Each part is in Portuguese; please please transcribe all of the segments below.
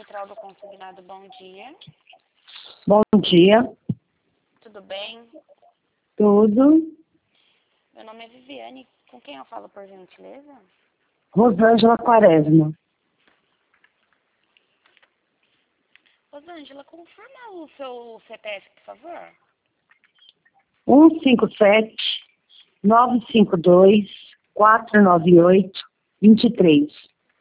Central do Consignado, bom dia. Bom dia. Tudo bem? Tudo. Meu nome é Viviane. Com quem eu falo, por gentileza? Rosângela Quaresma. Rosângela, confirma o seu CPF, por favor. 157-952-498-23.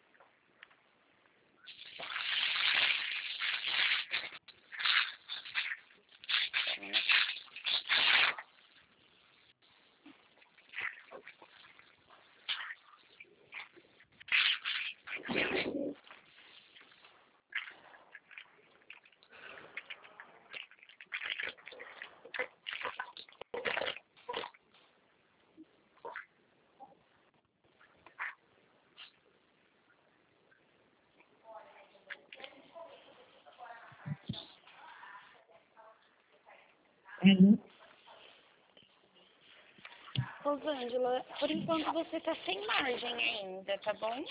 Rosângela, por enquanto você está sem margem ainda, tá bom?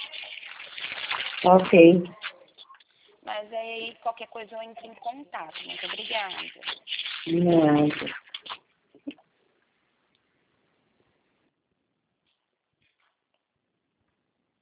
Ok. Mas aí qualquer coisa eu entro em contato. Muito obrigada. Obrigada.